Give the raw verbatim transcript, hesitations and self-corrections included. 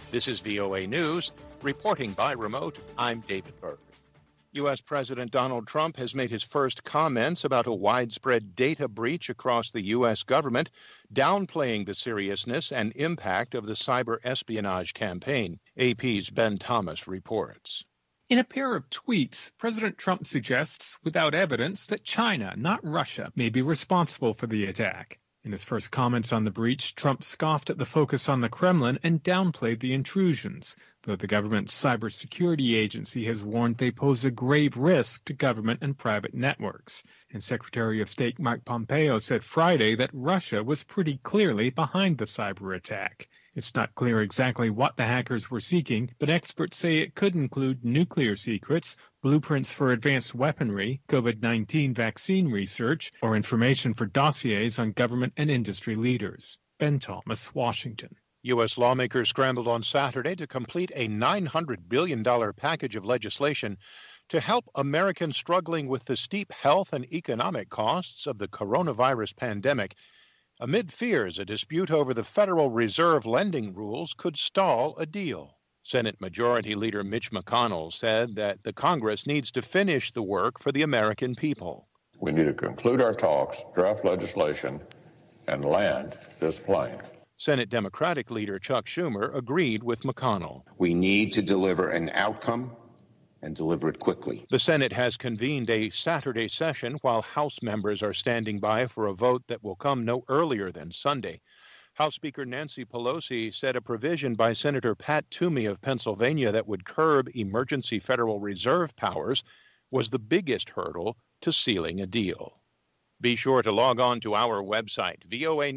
This is V O A News. Reporting by remote, I'm David Berg. U S. President Donald Trump has made his first comments about a widespread data breach across the U S government, downplaying the seriousness and impact of the cyber espionage campaign. A P's Ben Thomas reports. In a pair of tweets, President Trump suggests, without evidence, that China, not Russia, may be responsible for the attack. In his first comments on the breach, Trump scoffed at the focus on the Kremlin and downplayed the intrusions, though the government's cybersecurity agency has warned they pose a grave risk to government and private networks. And Secretary of State Mike Pompeo said Friday that Russia was pretty clearly behind the cyber attack. It's not clear exactly what the hackers were seeking, but experts say it could include nuclear secrets, blueprints for advanced weaponry, COVID nineteen vaccine research, or information for dossiers on government and industry leaders. Ben Thomas, Washington. U S lawmakers scrambled on Saturday to complete a nine hundred billion dollars package of legislation to help Americans struggling with the steep health and economic costs of the coronavirus pandemic, amid fears a dispute over the Federal Reserve lending rules could stall a deal. Senate Majority Leader Mitch McConnell said that the Congress needs to finish the work for the American people. We need to conclude our talks, draft legislation, and land this plane. Senate Democratic Leader Chuck Schumer agreed with McConnell. We need to deliver an outcome and deliver it quickly. The Senate has convened a Saturday session while House members are standing by for a vote that will come no earlier than Sunday. House Speaker Nancy Pelosi said a provision by Senator Pat Toomey of Pennsylvania that would curb emergency Federal Reserve powers was the biggest hurdle to sealing a deal. Be sure to log on to our website, V O A